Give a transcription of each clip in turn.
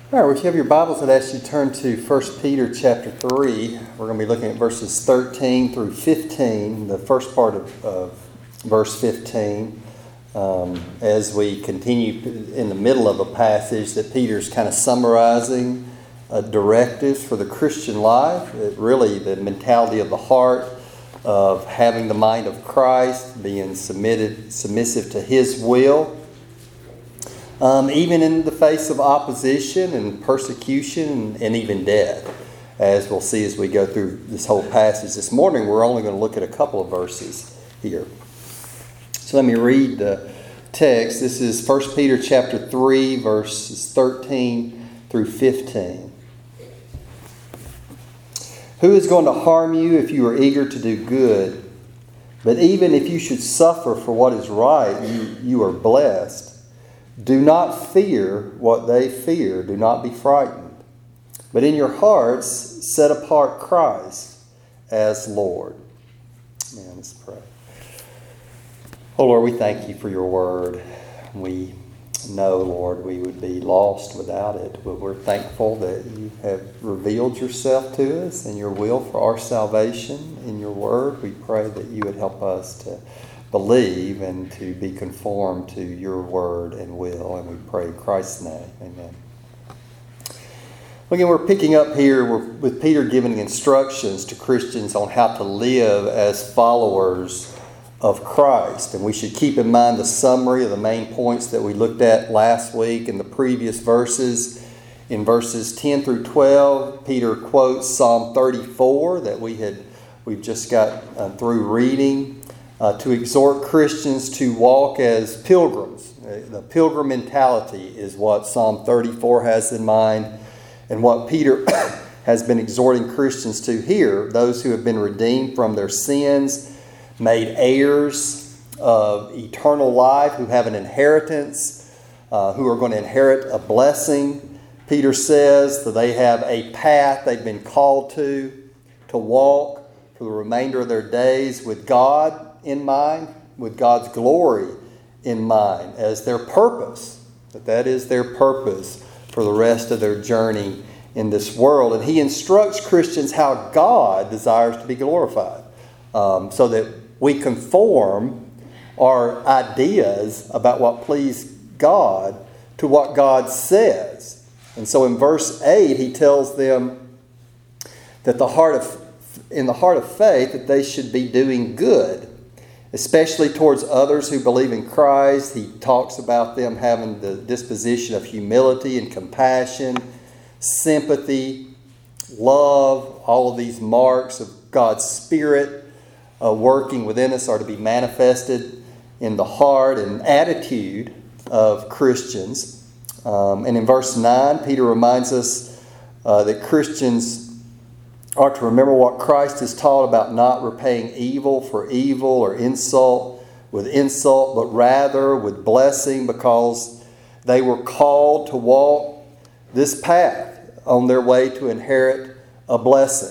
All right, well, if you have your Bibles, I'd ask you to turn to 1 Peter chapter 3. We're going to be looking at verses 13 through 15, the first part of verse 15, as we continue in the middle of a passage that Peter's kind of summarizing directives for the Christian life. Really, the mentality of the heart of having the mind of Christ, being submissive to His will. Even in the face of opposition and persecution and even death, as we'll see as we go through this whole passage. This morning we're only going to look at a couple of verses here. So let me read the text. This is 1 Peter chapter 3, verses 13 through 15. Who is going to harm you if you are eager to do good? But even if you should suffer for what is right, you are blessed. Do not fear what they fear. Do not be frightened. But in your hearts, set apart Christ as Lord. Man, let's pray. Oh Lord, we thank you for your word. We know, Lord, we would be lost without it. But we're thankful that you have revealed yourself to us and your will for our salvation in your word. We pray that you would help us to believe and to be conformed to your word and will. And we pray in Christ's name. Amen. Again, we're picking up here with Peter giving instructions to Christians on how to live as followers of Christ. And we should keep in mind the summary of the main points that we looked at last week in the previous verses. In verses 10 through 12, Peter quotes Psalm 34 that we've just got through reading. To exhort Christians to walk as pilgrims. The pilgrim mentality is what Psalm 34 has in mind, and what Peter has been exhorting Christians to here, those who have been redeemed from their sins, made heirs of eternal life, who have an inheritance, who are going to inherit a blessing. Peter says that they have a path they've been called to walk for the remainder of their days with God in mind, with God's glory in mind as their purpose, that is their purpose for the rest of their journey in this world. And he instructs Christians how God desires to be glorified, so that we conform our ideas about what please God to what God says. And so in verse 8 he tells them that in the heart of faith that they should be doing good, especially towards others who believe in Christ. He talks about them having the disposition of humility and compassion, sympathy, love. All of these marks of God's Spirit working within us are to be manifested in the heart and attitude of Christians. And in verse 9, Peter reminds us that Christians are to remember what Christ has taught about not repaying evil for evil or insult with insult, but rather with blessing, because they were called to walk this path on their way to inherit a blessing.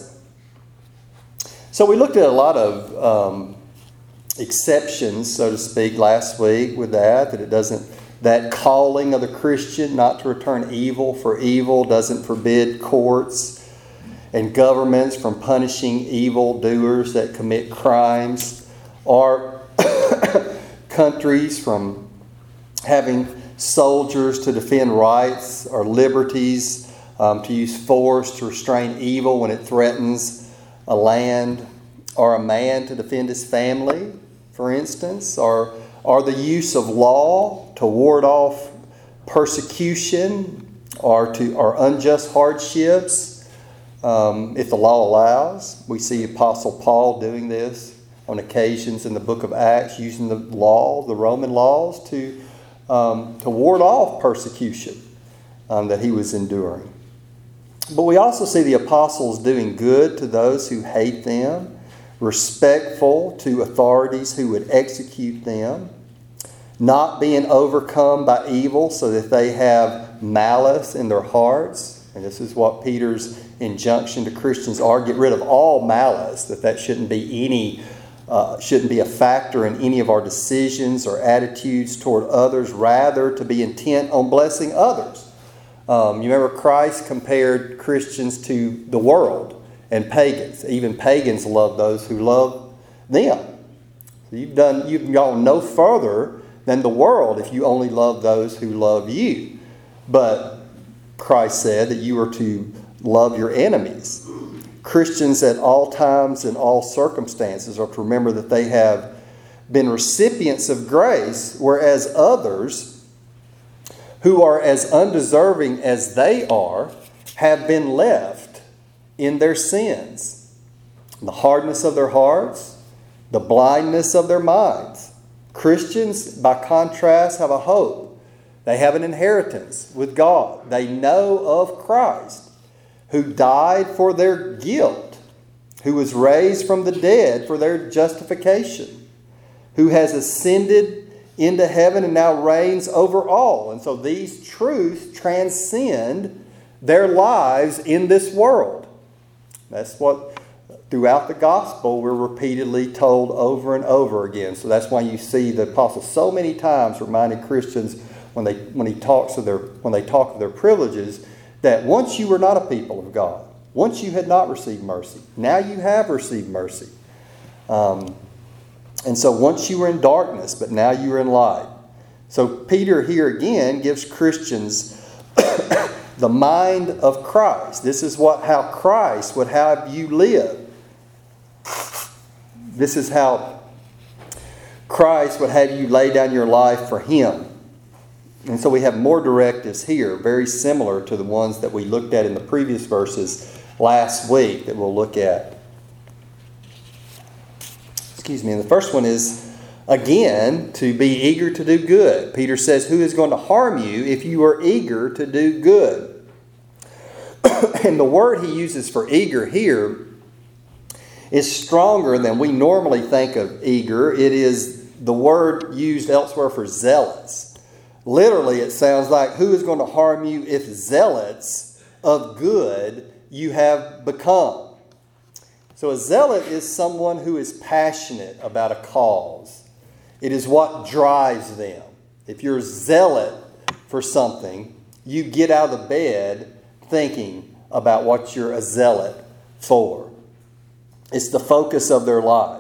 So we looked at a lot of exceptions, so to speak, last week with that calling of the Christian not to return evil for evil doesn't forbid courts and governments from punishing evildoers that commit crimes, or countries from having soldiers to defend rights or liberties, to use force to restrain evil when it threatens a land, or a man to defend his family, for instance, or the use of law to ward off persecution or unjust hardships. If the law allows. We see Apostle Paul doing this on occasions in the book of Acts, using the Roman laws to ward off persecution that he was enduring. But we also see the apostles doing good to those who hate them, respectful to authorities who would execute them, not being overcome by evil so that they have malice in their hearts. And this is what Peter's injunction to Christians are: get rid of all malice, that shouldn't be a factor in any of our decisions or attitudes toward others, rather to be intent on blessing others You remember Christ compared Christians to the world and pagans. Even pagans love those who love them. So you've gone no further than the world if you only love those who love you. But Christ said that you are to love your enemies. Christians at all times and all circumstances are to remember that they have been recipients of grace, whereas others who are as undeserving as they are have been left in their sins, the hardness of their hearts, the blindness of their minds. Christians, by contrast, have a hope. They have an inheritance with God. They know of Christ, who died for their guilt, who was raised from the dead for their justification, who has ascended into heaven and now reigns over all. And so these truths transcend their lives in this world. That's what throughout the gospel we're repeatedly told over and over again. So that's why you see the apostle so many times reminding Christians when they talk of their privileges, that once you were not a people of God, once you had not received mercy, now you have received mercy. And so once you were in darkness, but now you are in light. So Peter here again gives Christians the mind of Christ. This is how Christ would have you live. This is how Christ would have you lay down your life for Him. And so we have more directives here, very similar to the ones that we looked at in the previous verses last week that we'll look at. And the first one is, again, to be eager to do good. Peter says, who is going to harm you if you are eager to do good? And the word he uses for eager here is stronger than we normally think of eager. It is the word used elsewhere for zealots. Literally, it sounds like, who is going to harm you if zealots of good you have become? So a zealot is someone who is passionate about a cause. It is what drives them. If you're a zealot for something, you get out of the bed thinking about what you're a zealot for. It's the focus of their life.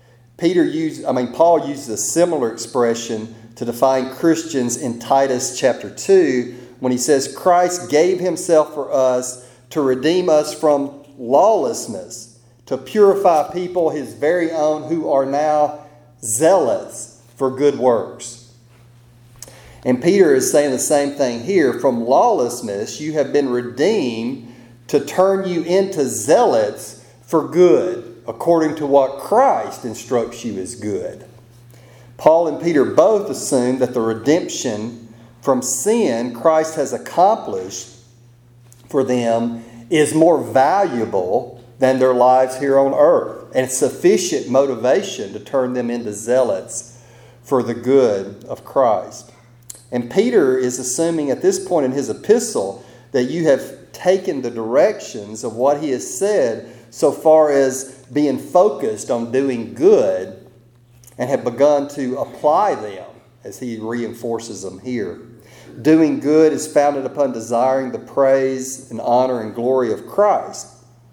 Paul uses a similar expression to define Christians in Titus chapter 2 when he says, Christ gave himself for us to redeem us from lawlessness, to purify people his very own who are now zealous for good works. And Peter is saying the same thing here. From lawlessness you have been redeemed to turn you into zealots for good, according to what Christ instructs you is good. Paul and Peter both assume that the redemption from sin Christ has accomplished for them is more valuable than their lives here on earth, and sufficient motivation to turn them into zealots for the good of Christ. And Peter is assuming at this point in his epistle that you have taken the directions of what he has said so far as being focused on doing good and have begun to apply them as he reinforces them here. Doing good is founded upon desiring the praise and honor and glory of Christ.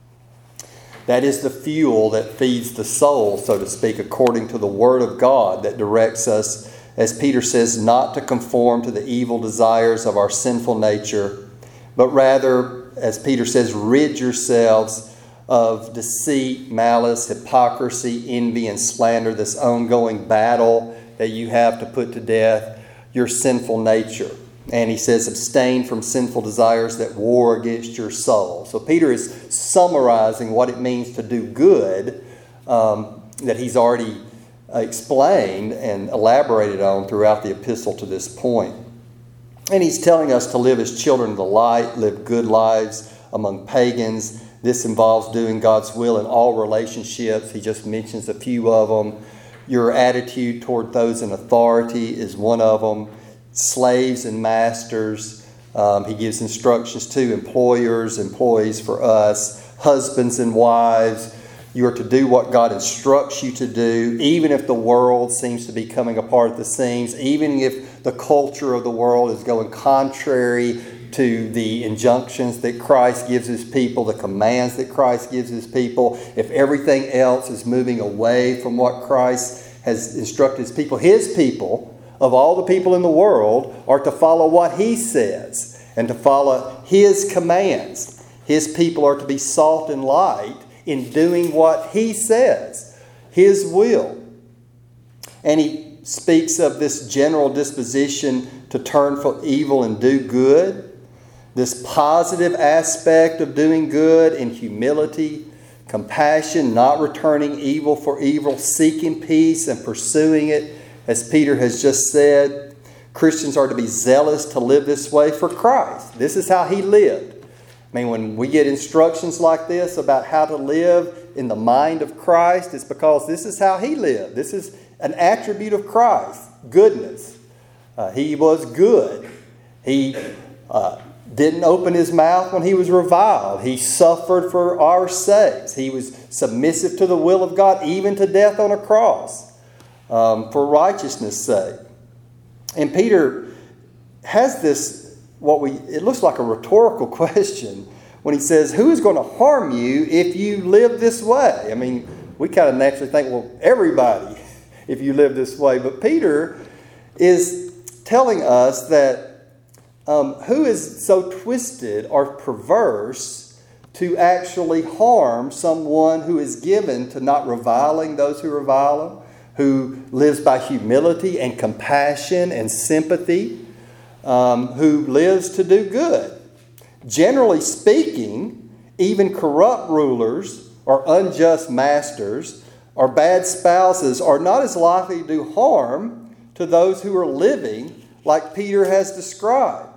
That is the fuel that feeds the soul, so to speak, according to the Word of God that directs us, as Peter says, not to conform to the evil desires of our sinful nature, but rather, as Peter says, rid yourselves of deceit, malice, hypocrisy, envy, and slander, this ongoing battle that you have to put to death your sinful nature. And he says, abstain from sinful desires that war against your soul. So Peter is summarizing what it means to do good that he's already explained and elaborated on throughout the epistle to this point. And he's telling us to live as children of the light, live good lives among pagans. This involves doing God's will in all relationships. He just mentions a few of them. Your attitude toward those in authority is one of them. Slaves and masters. He gives instructions to employers, employees for us, husbands and wives. You are to do what God instructs you to do, even if the world seems to be coming apart at the seams, even if the culture of the world is going contrary to the injunctions that Christ gives his people, the commands that Christ gives his people, if everything else is moving away from what Christ has instructed his people, of all the people in the world, are to follow what he says and to follow his commands. His people are to be salt and light in doing what he says, his will. And he speaks of this general disposition to turn from evil and do good. This positive aspect of doing good in humility, compassion, not returning evil for evil, seeking peace and pursuing it. As Peter has just said, Christians are to be zealous to live this way for Christ. This is how he lived. I mean, when we get instructions like this about how to live in the mind of Christ, it's because this is how he lived. This is an attribute of Christ, goodness. He was good. He didn't open his mouth when he was reviled. He suffered for our sakes. He was submissive to the will of God, even to death on a cross, for righteousness' sake. And Peter has this, it looks like a rhetorical question when he says, who is going to harm you if you live this way? I mean, we kind of naturally think, well, everybody, if you live this way. But Peter is telling us that who is so twisted or perverse to actually harm someone who is given to not reviling those who revile him, who lives by humility and compassion and sympathy, who lives to do good. Generally speaking, even corrupt rulers or unjust masters or bad spouses are not as likely to do harm to those who are living like Peter has described.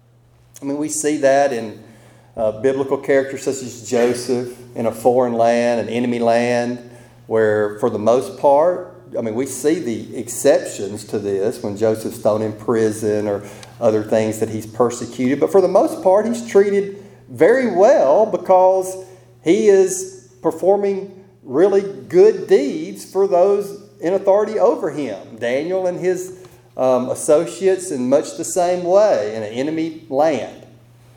I mean, we see that in biblical characters such as Joseph in a foreign land, an enemy land, where for the most part, I mean, we see the exceptions to this when Joseph's thrown in prison or other things that he's persecuted. But for the most part, he's treated very well because he is performing really good deeds for those in authority over him. Daniel and his associates in much the same way in an enemy land.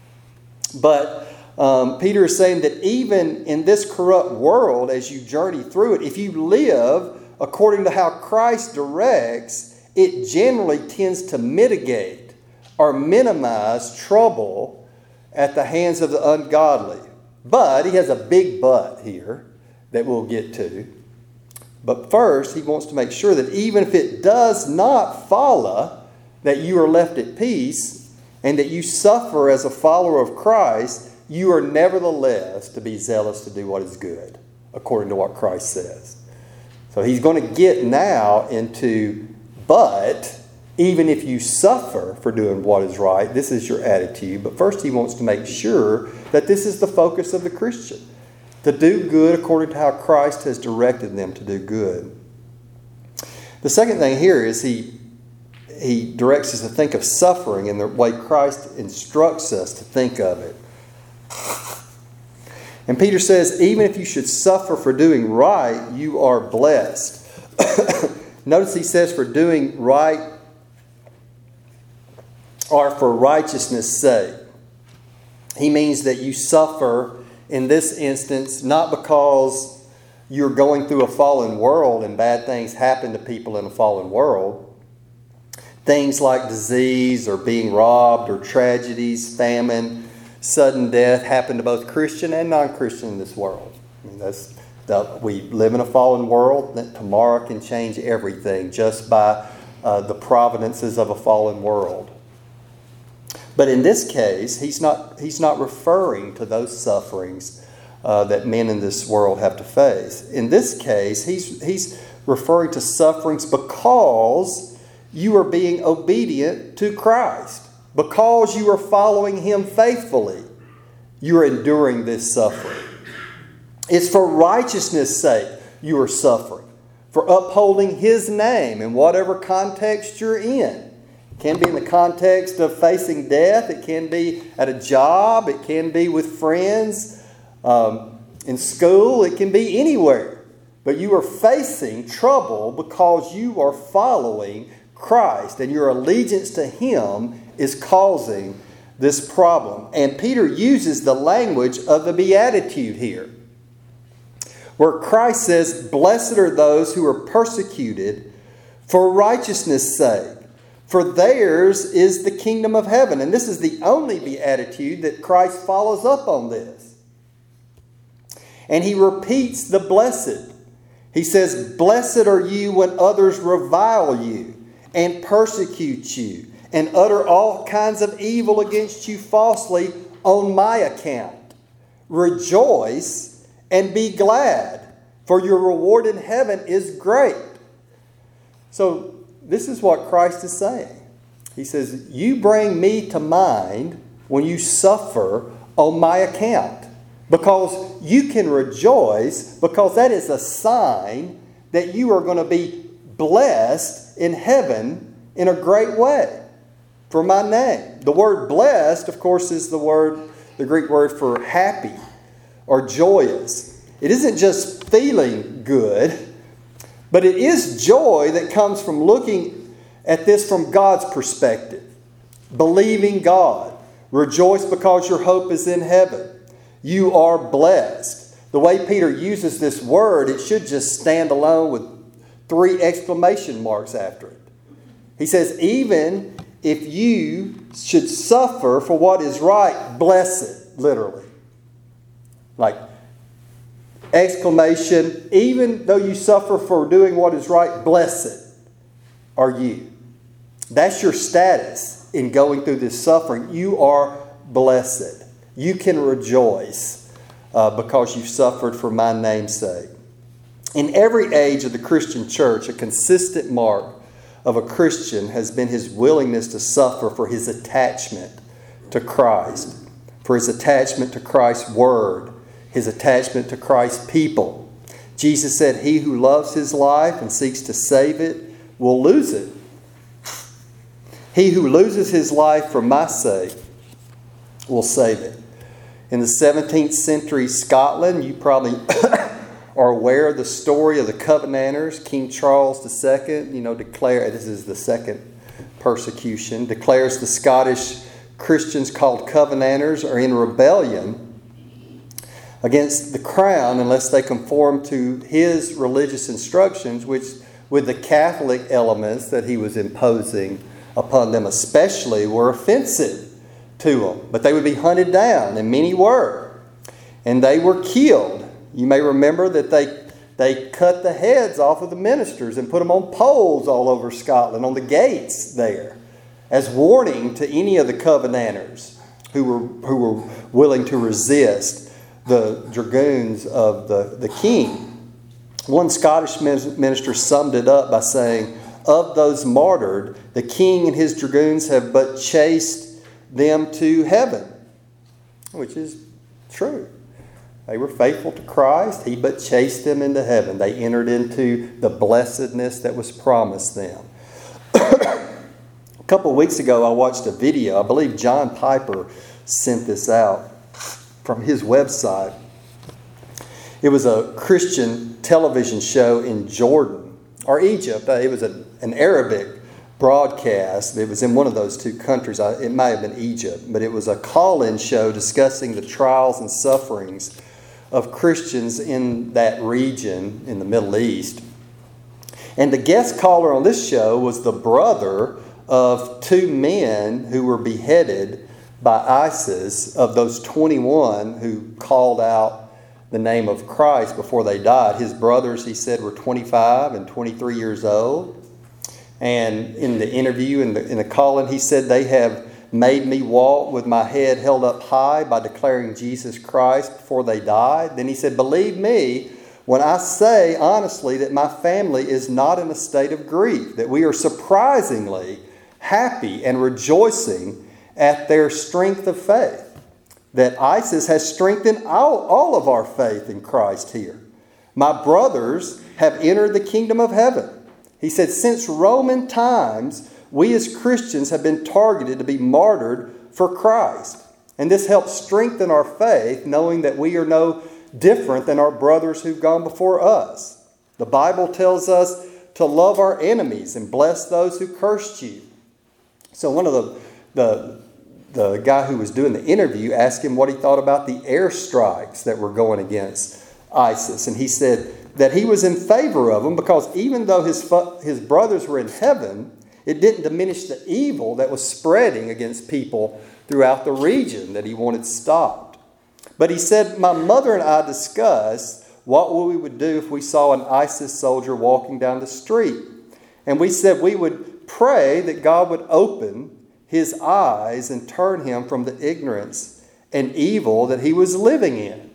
But Peter is saying that even in this corrupt world, as you journey through it, if you live according to how Christ directs, it generally tends to mitigate or minimize trouble at the hands of the ungodly. But he has a big but here that we'll get to. But first, he wants to make sure that even if it does not follow that you are left at peace and that you suffer as a follower of Christ, you are nevertheless to be zealous to do what is good, according to what Christ says. So he's going to get now into, but even if you suffer for doing what is right, this is your attitude. But first he wants to make sure that this is the focus of the Christian, to do good according to how Christ has directed them to do good. The second thing here is he directs us to think of suffering in the way Christ instructs us to think of it. And Peter says, even if you should suffer for doing right, you are blessed. Notice he says for doing right or for righteousness' sake. He means that you suffer in this instance not because you're going through a fallen world and bad things happen to people in a fallen world. Things like disease or being robbed or tragedies, famine, sudden death happen to both Christian and non-Christian in this world. I mean, we live in a fallen world that tomorrow can change everything just by the providences of a fallen world. But in this case, he's not referring to those sufferings that men in this world have to face. In this case, he's referring to sufferings because you are being obedient to Christ. Because you are following Him faithfully, you are enduring this suffering. It's for righteousness' sake you are suffering. For upholding His name in whatever context you're in. It can be in the context of facing death. It can be at a job. It can be with friends. In school. It can be anywhere. But you are facing trouble because you are following Christ. And your allegiance to Him is causing this problem. And Peter uses the language of the Beatitude here, where Christ says, "Blessed are those who are persecuted for righteousness' sake, for theirs is the kingdom of heaven." And this is the only beatitude that Christ follows up on this. And he repeats the blessed. He says, "Blessed are you when others revile you and persecute you and utter all kinds of evil against you falsely on my account. Rejoice and be glad, for your reward in heaven is great." So this is what Christ is saying. He says, you bring me to mind when you suffer on my account, because you can rejoice, because that is a sign that you are going to be blessed in heaven in a great way for my name. The word blessed, of course, is the Greek word for happy or joyous. It isn't just feeling good, but it is joy that comes from looking at this from God's perspective. Believing God. Rejoice because your hope is in heaven. You are blessed. The way Peter uses this word, it should just stand alone with 3 exclamation marks after it. He says, even if you should suffer for what is right, blessed, literally. Like, exclamation, even though you suffer for doing what is right, blessed are you. That's your status in going through this suffering. You are blessed. You can rejoice because you suffered for my name's sake. In every age of the Christian church, a consistent mark of a Christian has been his willingness to suffer for his attachment to Christ, for his attachment to Christ's word, his attachment to Christ's people. Jesus said, "He who loves his life and seeks to save it will lose it. He who loses his life for my sake will save it." In the 17th century Scotland, you probably are aware of the story of the Covenanters. King Charles II, this is the second persecution, declares the Scottish Christians called Covenanters are in rebellion against the crown unless they conform to his religious instructions, which with the Catholic elements that he was imposing upon them especially were offensive to them. But they would be hunted down, and many were. And they were killed. You may remember that they cut the heads off of the ministers and put them on poles all over Scotland, on the gates there, as warning to any of the Covenanters who were willing to resist the dragoons of the king. One Scottish minister summed it up by saying, "Of those martyred, the king and his dragoons have but chased them to heaven," which is true. They were faithful to Christ. He but chased them into heaven. They entered into the blessedness that was promised them. A couple of weeks ago, I watched a video. I believe John Piper sent this out from his website. It was a Christian television show in Jordan or Egypt. It was an Arabic broadcast. It was in one of those two countries. It might have been Egypt, but it was a call-in show discussing the trials and sufferings of Christians in that region in the Middle East. And the guest caller on this show was the brother of 2 men who were beheaded by ISIS, of those 21 who called out the name of Christ before they died. His brothers, he said, were 25 and 23 years old. And in the interview, in the call-in, he said, "They have made me walk with my head held up high by declaring Jesus Christ before they died." Then he said, "Believe me when I say honestly that my family is not in a state of grief, that we are surprisingly happy and rejoicing at their strength of faith, that ISIS has strengthened all of our faith in Christ here. My brothers have entered the kingdom of heaven." He said, "Since Roman times, we as Christians have been targeted to be martyred for Christ. And this helps strengthen our faith, knowing that we are no different than our brothers who've gone before us. The Bible tells us to love our enemies and bless those who cursed you." So one of the the guy who was doing the interview asked him what he thought about the airstrikes that were going against ISIS. And he said that he was in favor of them because even though his brothers were in heaven, it didn't diminish the evil that was spreading against people throughout the region that he wanted stopped. But he said, my mother and I discussed what we would do if we saw an ISIS soldier walking down the street. And we said we would pray that God would open his eyes and turn him from the ignorance and evil that he was living in.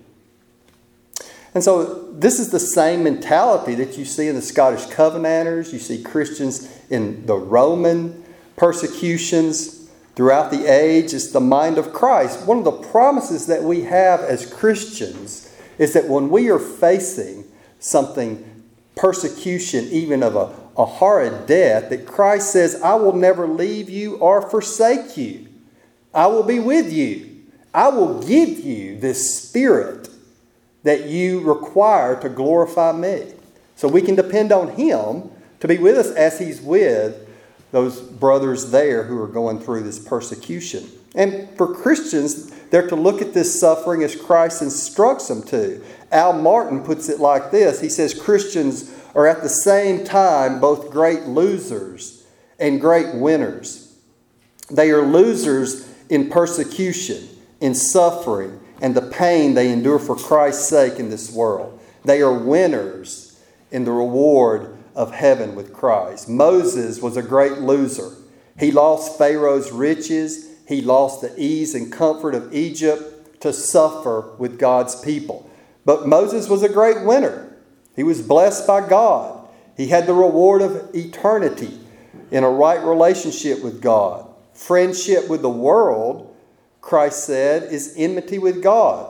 And so this is the same mentality that you see in the Scottish Covenanters. You see Christians in the Roman persecutions throughout the age. It's the mind of Christ. One of the promises that we have as Christians is that when we are facing something, persecution, even of a horrid death, that Christ says, I will never leave you or forsake you. I will be with you. I will give you this Spirit that you require to glorify me. So we can depend on Him to be with us as He's with those brothers there who are going through this persecution. And for Christians, they're to look at this suffering as Christ instructs them to. Al Martin puts it like this. He says Christians are at the same time both great losers and great winners. They are losers in persecution, in suffering, and the pain they endure for Christ's sake in this world. They are winners in the reward of heaven with Christ. Moses was a great loser. He lost Pharaoh's riches. He lost the ease and comfort of Egypt to suffer with God's people. But Moses was a great winner. He was blessed by God. He had the reward of eternity in a right relationship with God. Friendship with the world, Christ said, is enmity with God.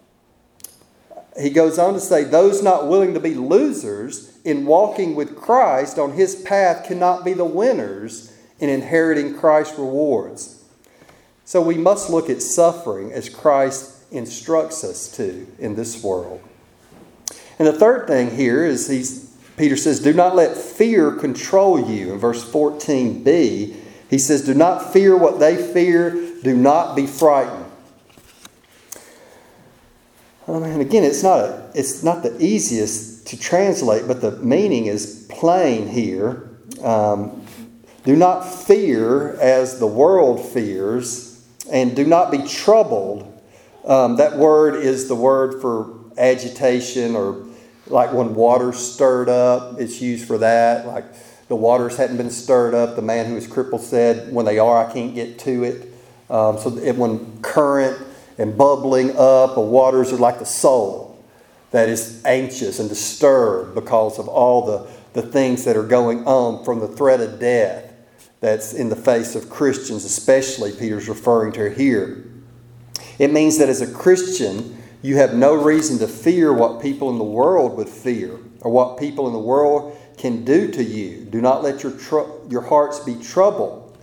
He goes on to say, those not willing to be losers in walking with Christ on His path cannot be the winners in inheriting Christ's rewards. So we must look at suffering as Christ instructs us to in this world. And the third thing here is Peter says, do not let fear control you. In verse 14b, he says, do not fear what they fear. Do not be frightened. And again, it's not the easiest to translate, but the meaning is plain here. Do not fear as the world fears, and do not be troubled. That word is the word for agitation, or like when water's stirred up, it's used for that. Like the waters hadn't been stirred up. The man who was crippled said, when they are, I can't get to it. When current and bubbling up of waters are like the soul that is anxious and disturbed because of all the things that are going on from the threat of death that's in the face of Christians, especially Peter's referring to here. It means that as a Christian, you have no reason to fear what people in the world would fear or what people in the world can do to you. Do not let your hearts be troubled.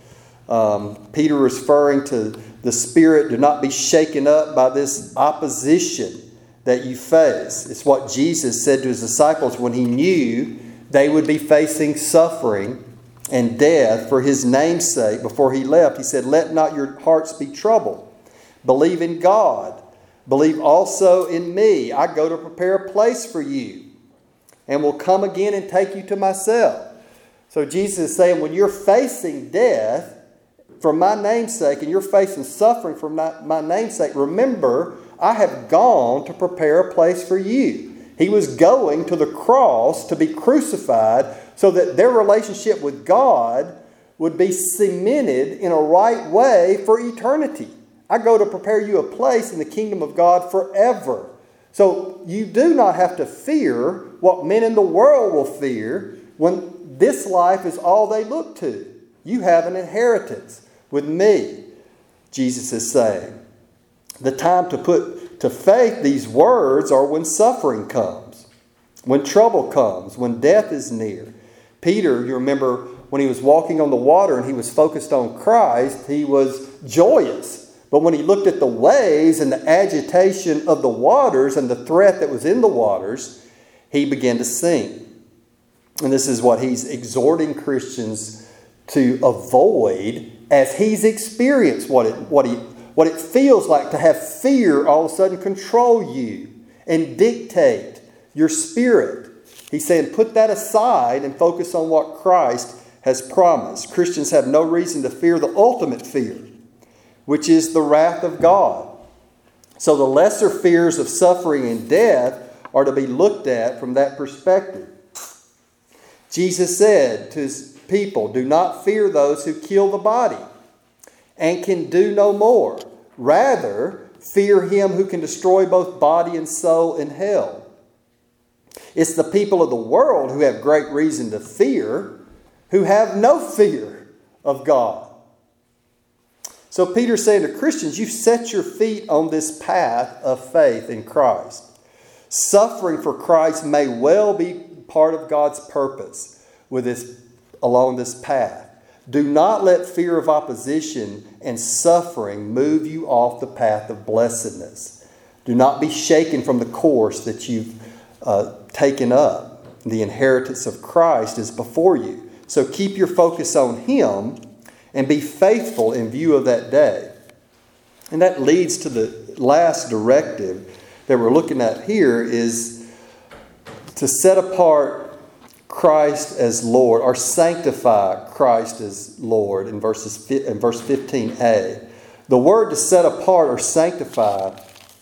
Peter referring to the Spirit, do not be shaken up by this opposition that you face. It's what Jesus said to His disciples when He knew they would be facing suffering and death for His name's sake before He left. He said, let not your hearts be troubled. Believe in God. Believe also in me. I go to prepare a place for you and will come again and take you to myself. So Jesus is saying when you're facing death for my name's sake and you're facing suffering for my name's sake, remember, I have gone to prepare a place for you. He was going to the cross to be crucified so that their relationship with God would be cemented in a right way for eternity. I go to prepare you a place in the kingdom of God forever. So you do not have to fear what men in the world will fear when this life is all they look to. You have an inheritance with me, Jesus is saying. The time to put to faith these words are when suffering comes, when trouble comes, when death is near. Peter, you remember when he was walking on the water and he was focused on Christ, he was joyous. But when he looked at the waves and the agitation of the waters and the threat that was in the waters, he began to sink. And this is what he's exhorting Christians to avoid as he's experienced what it feels like to have fear all of a sudden control you and dictate your spirit. He's saying put that aside and focus on what Christ has promised. Christians have no reason to fear the ultimate fear, which is the wrath of God. So the lesser fears of suffering and death are to be looked at from that perspective. Jesus said to his people, do not fear those who kill the body and can do no more. Rather, fear him who can destroy both body and soul in hell. It's the people of the world who have great reason to fear, who have no fear of God. So Peter's saying to Christians, you've set your feet on this path of faith in Christ. Suffering for Christ may well be part of God's purpose along this path. Do not let fear of opposition and suffering move you off the path of blessedness. Do not be shaken from the course that you've taken up. The inheritance of Christ is before you. So keep your focus on Him and be faithful in view of that day. And that leads to the last directive that we're looking at here, is to set apart Christ as Lord, or sanctify Christ as Lord in verse 15a. The word to set apart or sanctify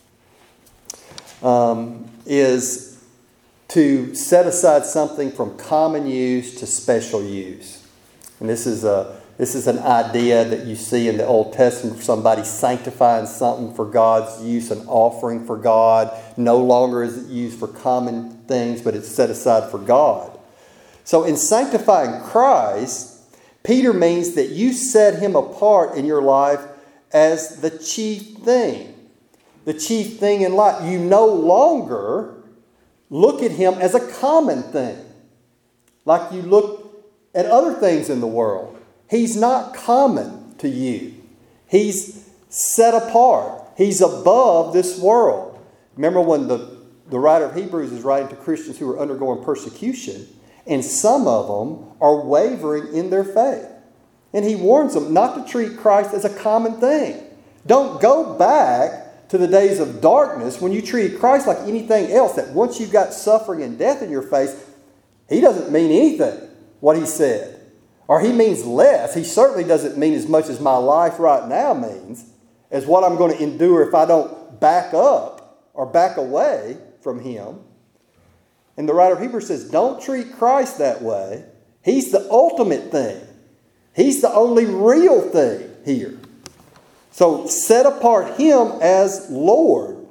is to set aside something from common use to special use. And this is an idea that you see in the Old Testament for somebody sanctifying something for God's use, an offering for God. No longer is it used for common things, but it's set aside for God. So in sanctifying Christ, Peter means that you set Him apart in your life as the chief thing. The chief thing in life. You no longer look at Him as a common thing, like you look at other things in the world. He's not common to you. He's set apart. He's above this world. Remember when the writer of Hebrews is writing to Christians who are undergoing persecution, and some of them are wavering in their faith. And he warns them not to treat Christ as a common thing. Don't go back to the days of darkness when you treated Christ like anything else, that once you've got suffering and death in your face, He doesn't mean anything, what He said. Or He means less. He certainly doesn't mean as much as my life right now means, as what I'm going to endure if I don't back up or back away from Him. And the writer of Hebrews says, don't treat Christ that way. He's the ultimate thing. He's the only real thing here. So set apart Him as Lord.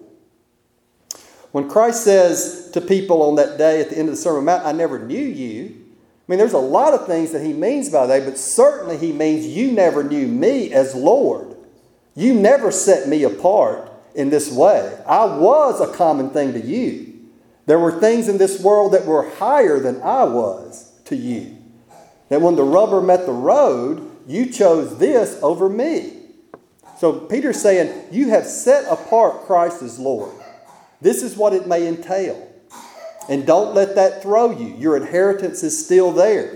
When Christ says to people on that day at the end of the Sermon on the Mount, I never knew you. I mean, there's a lot of things that He means by that, but certainly He means you never knew me as Lord. You never set me apart in this way. I was a common thing to you. There were things in this world that were higher than I was to you. That when the rubber met the road, you chose this over me. So Peter's saying, you have set apart Christ as Lord. This is what it may entail. And don't let that throw you. Your inheritance is still there.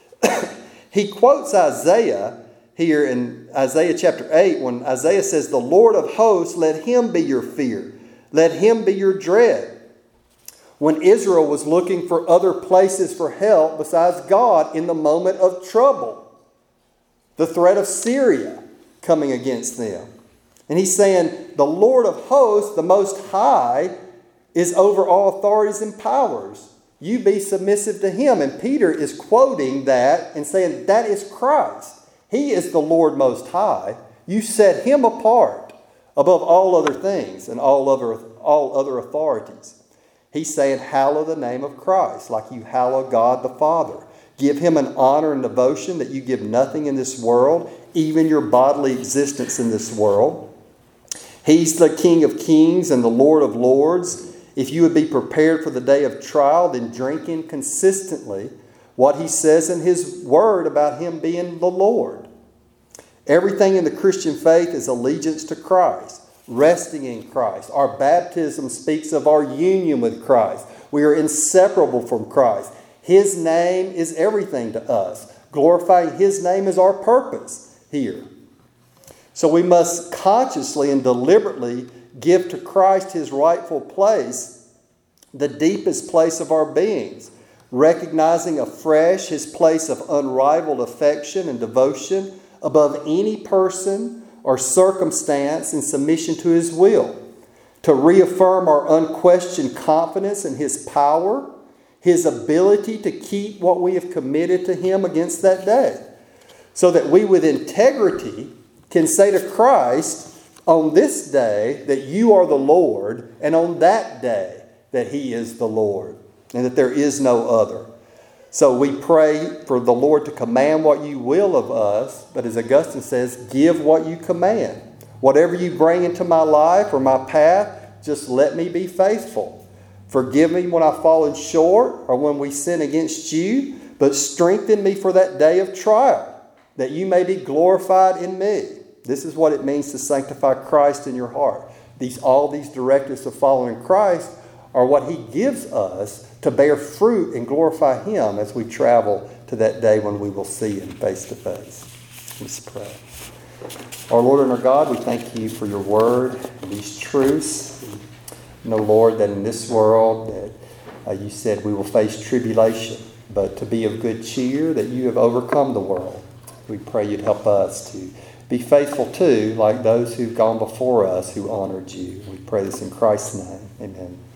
He quotes Isaiah here in Isaiah chapter 8, when Isaiah says, the Lord of hosts, let Him be your fear. Let Him be your dread. When Israel was looking for other places for help besides God in the moment of trouble, the threat of Syria coming against them. And he's saying, the Lord of hosts, the Most High, is over all authorities and powers. You be submissive to Him. And Peter is quoting that and saying that is Christ. He is the Lord Most High. You set Him apart above all other things and all other authorities. He's saying, hallow the name of Christ, like you hallow God the Father. Give Him an honor and devotion that you give nothing in this world, even your bodily existence in this world. He's the King of kings and the Lord of lords. If you would be prepared for the day of trial, then drink in consistently what He says in His Word about Him being the Lord. Everything in the Christian faith is allegiance to Christ, resting in Christ. Our baptism speaks of our union with Christ. We are inseparable from Christ. His name is everything to us. Glorifying His name is our purpose. here. So we must consciously and deliberately give to Christ his rightful place, the deepest place of our beings, recognizing afresh his place of unrivaled affection and devotion above any person or circumstance in submission to his will, to reaffirm our unquestioned confidence in his power, his ability to keep what we have committed to him against that day, so that we with integrity can say to Christ on this day that you are the Lord, and on that day that he is the Lord, and that there is no other. So we pray for the Lord to command what you will of us, but as Augustine says, give what you command. Whatever you bring into my life or my path, just let me be faithful. Forgive me when I've fallen short or when we sin against you, but strengthen me for that day of trial, that you may be glorified in me. This is what it means to sanctify Christ in your heart. All these directives of following Christ are what he gives us to bear fruit and glorify him as we travel to that day when we will see him face to face. Let's pray. Our Lord and our God, we thank you for your word and these truths. We know, Lord, that in this world that you said we will face tribulation, but to be of good cheer, that you have overcome the world. We pray you'd help us to be faithful too, like those who've gone before us who honored you. We pray this in Christ's name. Amen.